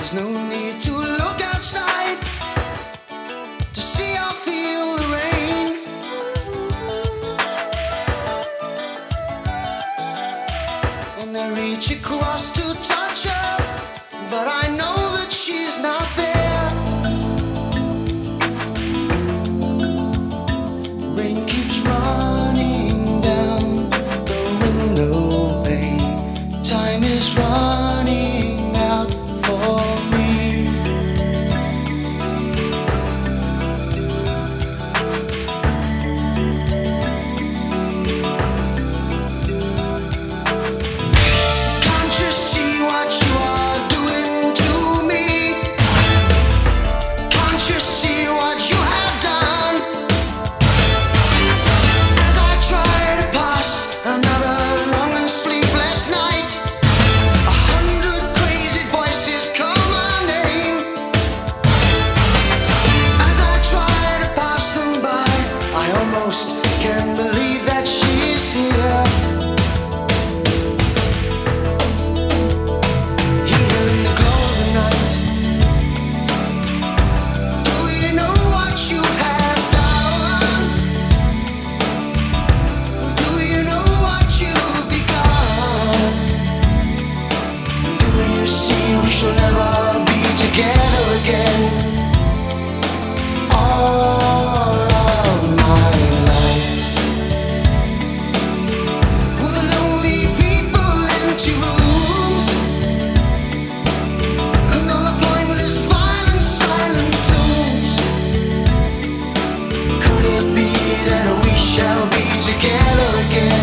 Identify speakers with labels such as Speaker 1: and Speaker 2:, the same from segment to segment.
Speaker 1: no need to look outside to see or feel the rain. And I reach across to touch her, but I know that she's not there. Rain keeps running down the window pane. Time is running out for me. Can't you see what you are doing to me? Can't you see what you have done? As I try to pass another long and sleepless night, 100 crazy voices call my name. As I try to pass them by, I almost can't believe that she is here. Here in the glow of the night. Do you know what you have done? Do you know what you've begun? Do you see we shall never be together again? All of my life, with the lonely people, empty rooms, and all the pointless, violent, silent tunes. Could it be that we shall be together again?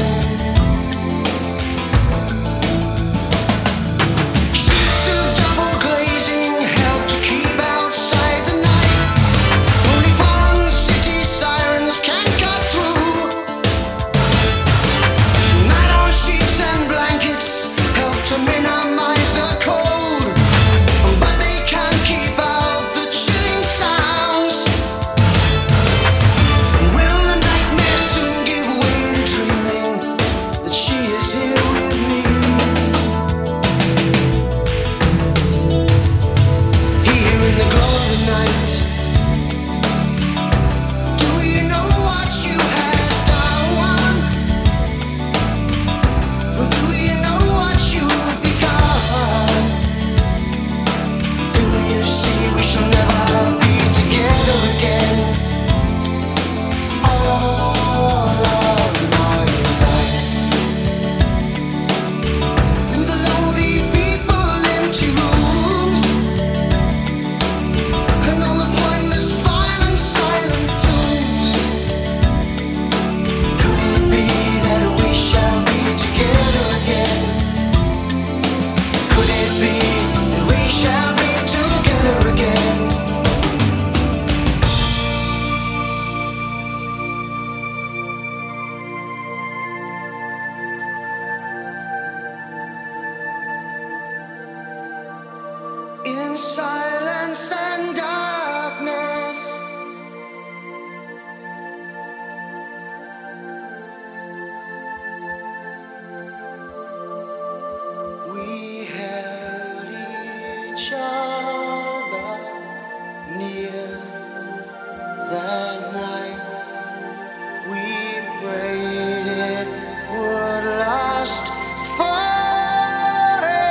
Speaker 1: Sheets of double glazing help to keep outside the night. Only foreign city sirens can cut through. Nylon sheets and blankets help to minimize the cold, but they can't keep out the chilling sounds. Will the nightmare soon give way to dreaming that she is here with me? Here in the glow of the night. Do you know what you have done? Do you know what you've begun? Do you see we shall never be together again? All of my life, through the lonely people, empty rooms, and all the pointless, violent, silent tunes. Could it be that we shall be together again? Could it be that we shall be together again? In silence and darkness, we held each other near that night. We prayed it would last forever.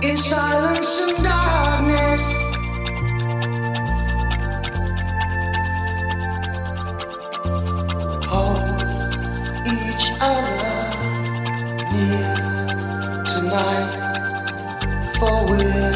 Speaker 1: in silence and darkness. Hold each other near tonight, for we're